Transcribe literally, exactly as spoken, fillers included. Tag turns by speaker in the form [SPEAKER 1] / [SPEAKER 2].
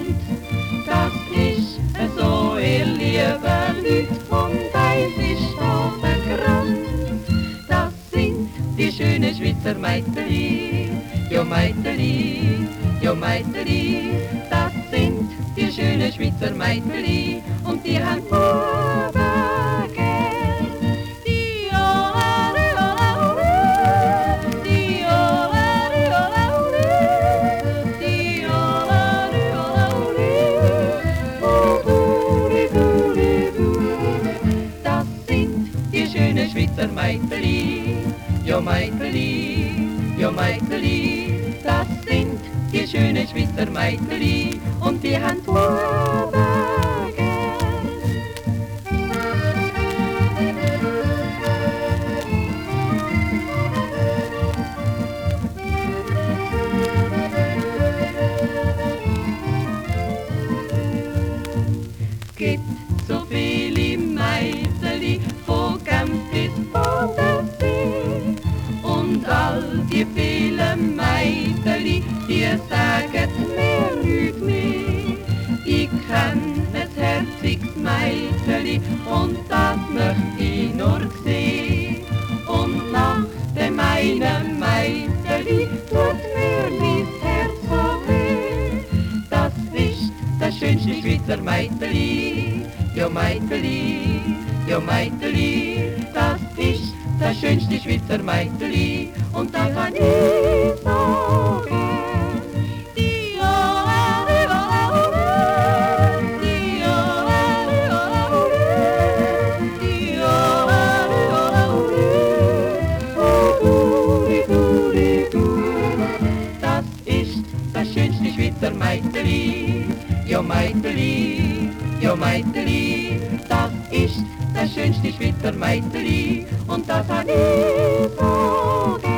[SPEAKER 1] Das ist so, ihr lieben Leute, und eins ist da bekannt. Das sind die schönen Schweizer Meiteli, jo Meiteli, jo Meiteli. Das sind die schönen Schweizer Meiteli, und die haben Buben gern. Die Ole, Ole, Ole, die Ole, Ole, Ole, die Ole, Ole, Ole, das sind die schönen Schweizer Meiteli, jo Meiteli, jo Meiteli. Das sind die schönen Schweizer Meiteli, und die haben Buben gern. Gibt so viele Meiteli von Genf bis Bodensee, und all die vielen Meiteli, die sagen mir nichts mehr. Ich kenn ein herziges Meiteli, und das möchte ich nur sehen. Und nach dem einen Meiteli tut mir mein Herz so weh. Das ist das schönste Schweizer Meiteli, jo Meiteli, jo Meiteli. Das ist das schönste Schweizer Meiteli, und das kann ich so gern. Die Ole, Ole, Ole, die Ole, Ole, Ole, die Ole, Ole, Ole, das ist das schönste Schweizer Meiteli, jo Meiteli, jo Meiteli. Das ist das schönste Schweizer Meiteli, und das hat ich so gern.